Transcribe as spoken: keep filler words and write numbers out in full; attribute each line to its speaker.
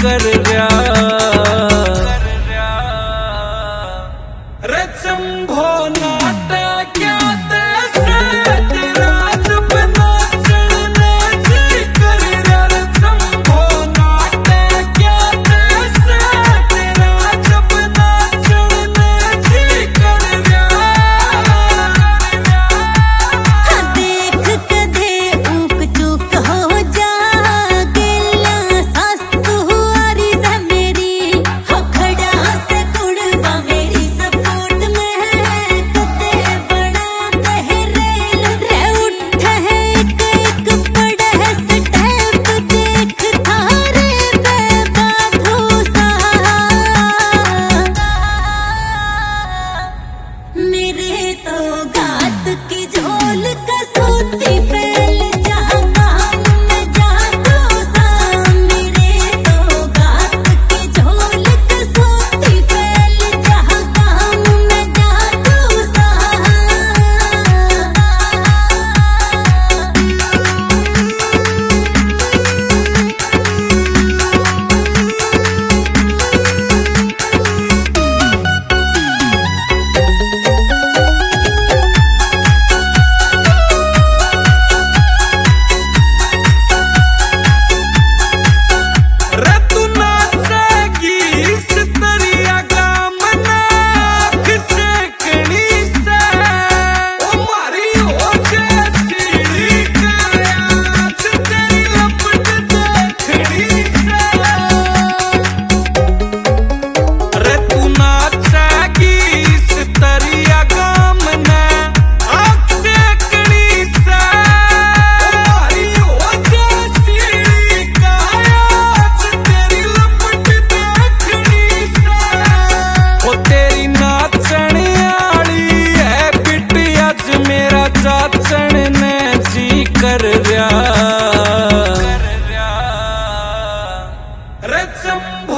Speaker 1: कर रहा रे शंभो नाट क्या तेसे तेरा जब नाचने जी कर रहा रे शंभो नाट क्या तेसे तेरा जब नाचने जी कर रहा
Speaker 2: देख कदे ऊक चूक हो जा गेला सासू आरी से मेरी हो खड़ा से कुड़वा मेरी सपोर्ट में कदे बड़ा तहरेल रे उठ है एक एक पड़ा है स्टेप देख थारे पे बाधू सा मेरे तो गात की झोल कसौती फैल जहाँ काम न जादू सा मेरे तो गात की झोल कसौती फैल जहाँ काम न जादू सा
Speaker 1: रे तू नाचेगी इस तरिया गाम नाक से कणी से ओ मारी हो जैसी कायाच तेरी लपट देखनी से रे तू नाचेगी इस तरिया गाम नाक से कणी से ओ मारी हो जैसी कायाच तेरी लपट देखनी से ओ तेरी नाचण आली है बिटिया ज मेरा चाचण ने जी कर रहा रे शंभो